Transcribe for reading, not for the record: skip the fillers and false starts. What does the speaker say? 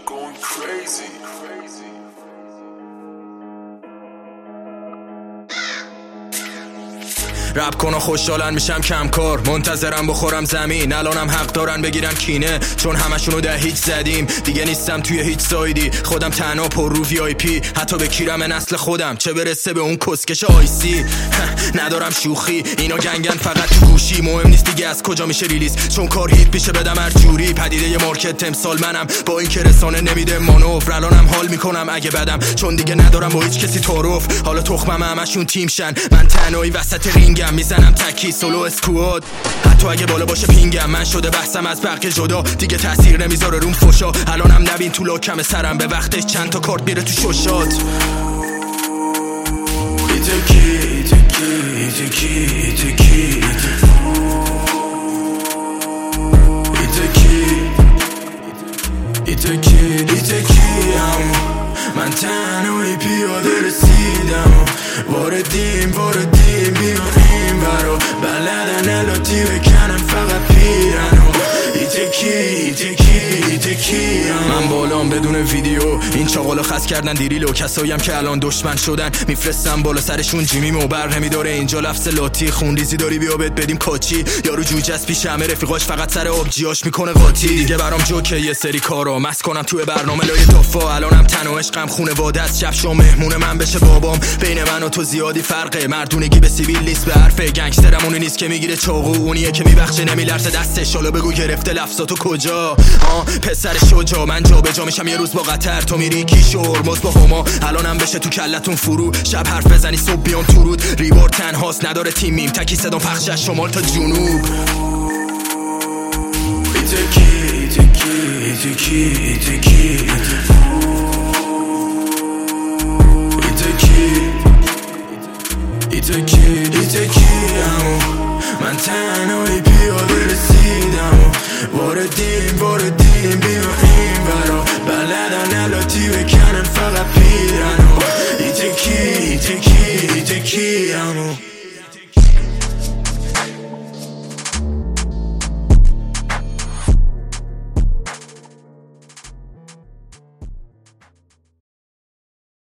going crazy. رپ کن خوشحالن میشم کم کار، منتظرم بخورم زمین. الانم حق دارن بگیرن کینه، چون همشونو ده هیچ زدیم. دیگه نیستم توی هیچ سایدی، خودم تنها پر رو وی آی پی. حتی بکیرم نسل خودم، چه برسه به اون کسکش آیسی. ندارم شوخی، اینا گنگن فقط تو گوشی. مهم نیست دیگه از کجا میشه ریلیز، چون کار هیت میشه بدم هر جوری. پدیده ی مارکت تمثال منم، با این که رسانه نمیده مانور. الانم حال میکنم اگه بدم، چون دیگه ندارم با هیچ کسی تعارف. حالا تخمم همشون تیم شن، من تنهایی وسط رینگم. میزنم تکی سولو اسکواد، حتی اگه بالا باشه پینگم. من شده بحثم از بقیه جدا، دیگه تاثیر نمیذاره روم فوشا. الانم نبین تو لاکم سرم، به وقتش چند تا کارت میره تو شوشات. من تنهایی پیاده رسیدم، واردیم بیاریم برا. بلدن الاتی بکنن فقط پیرن و ایتکی من بالام بدون ویدیو. این چاقالا خس کردن دیریلو، کساییم که الان دشمن شدن میفرستم بالا سرشون جیمیم و بر نمیداره اینجا لفظ لاتی. خونریزی داری بیا بهت بدیم کاچی، یارو جوجه از پیش همه رفیقاش فقط سر آبجیاش میکنه قاطی. دیگه برام جوکه یه سری کارا مس کنم توی برنامه لای تافا. الانم تن و عشقم خونواده است، شب شو مهمون من بشه بابام. بین من و تو زیادی فرقه، مردونگی به سیبیل نیست به حرفه. گنگسترم اونی نیست که میگیره چاقو، اونیه که میبخشه نمیلرزه دستش. حالا بگو گرفته لفظاتو کجا؟ پسر شجاع من جا به جا میشم یه روز با قطر. تو میری کیشور مز با هما، الانم بشه تو کلتون فرو. شب حرف بزنی صبح بیام تو رود. ریبار تنهاست نداره تیمیم، تکی صدام پخش از شمال تا جنوب. من تنهایی پیاده رسیدم، واردیم